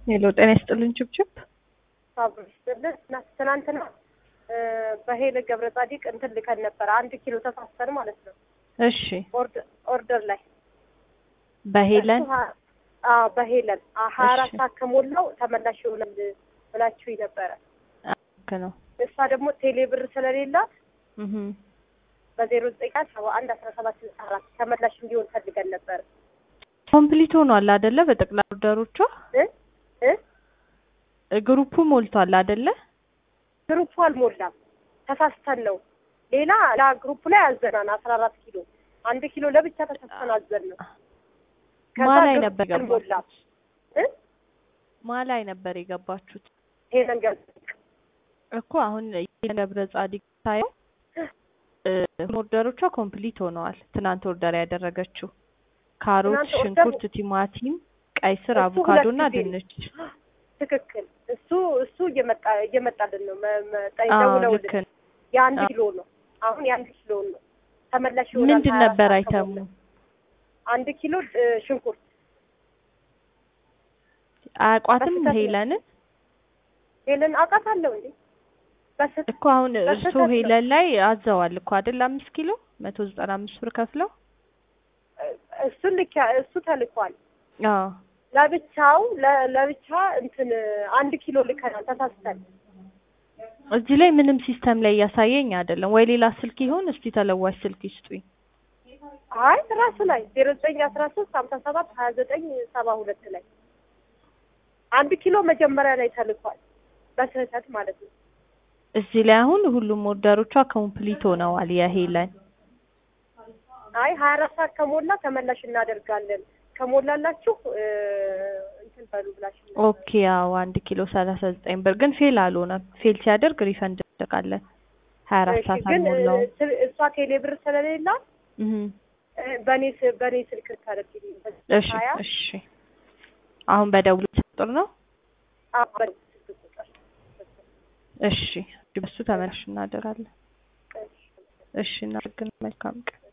ሄሎ ጤና ይስጥልኝ ችብችብ ትናንትና በሄለ ገብረ ጻዲቅ እንትን ልከን ነበር 1 ኪሎ ተሳስተን ማለት ነው። እሺ ኦርደር ላይ በሄለን በሄለን 24 ሰዓት ከሞላው ተመላሽ ይሆናል ብላችሁ ነበር። ነው እሷ ደግሞ ቴሌብር ስለሌላት በ09711764 ተመላሽ እንዲሆን ፈልገን ነበር። ኮምፕሊት ሆኗል አይደለ? በጠቅላላ ኦርደሮቿ ግሩፑ ሞልቷል አይደለ? ግሩፑ አልሞላም፣ ተሳስተን ነው። ሌላ ግሩፑ ላይ አዘናን 14 ኪሎ 1 ኪሎ ለብቻ ተሳስተን አዘን ነው። ማላይ ነበር የገባችሁት? ማላይ ነበር የገባችሁት? ሄለን ገብረ እኮ አሁን ገብረ ጻዲቅ ታየው ኦርደሮቿ ኮምፕሊት ሆነዋል። ትናንት ኦርደር ያደረገችው ካሮት፣ ሽንኩርት፣ ቲማቲም፣ ቀይ ስር፣ አቮካዶና ድንች። ትክክል። እሱ እየመጣልን ነው። ደውለውልን የ1 ኪሎ ነው። አሁን የ1 ኪሎ ነው ተመላሽ ይሆናል። ምንድን ነበር አይተሙ? 1 ኪሎ ሽንኩርት። አቋትም ሄለንን አውቃታለሁ እንዴ እኮ አሁን እርሶ ሄለን ላይ አዘዋል እኮ አይደል? 5 ኪሎ 195 ብር ከፍለው እሱ ተልኳል። ለብቻው ለብቻ እንትን 1 ኪሎ ልከናል ተሳስተን። እዚህ ላይ ምንም ሲስተም ላይ ያሳየኝ አይደለም ወይ? ሌላ ስልክ ይሁን እስቲ ተለዋሽ ስልክ ይስጡኝ። አይ ራሱ ላይ 0913572972 ላይ 1 ኪሎ መጀመሪያ ላይ ተልኳል በስህተት ማለት ነው። እዚህ ላይ አሁን ሁሉም ኦርደሮቿ ኮምፕሊት ሆነዋል የሄለን። አይ 24 ሰዓት ከሞላ ተመላሽ እናደርጋለን ከሞላላችሁ እንትን በሉ ብላችሁ። ኦኬ ያው 1 ኪሎ 39 ብር ግን ፌል አልሆነም። ፌል ሲያደርግ ሪፈንድ እናደርጋለን። 24 ሰዓት አልሞላው። እሷ ቴሌብር ስለሌላ በኔ ስልክ ታደርጊልኝ። እሺ አሁን በደውል ቁጥር ነው። እሺ በሱ ተመላሽ እናደርጋለን። እሺ እናደርግን። መልካም ቀን።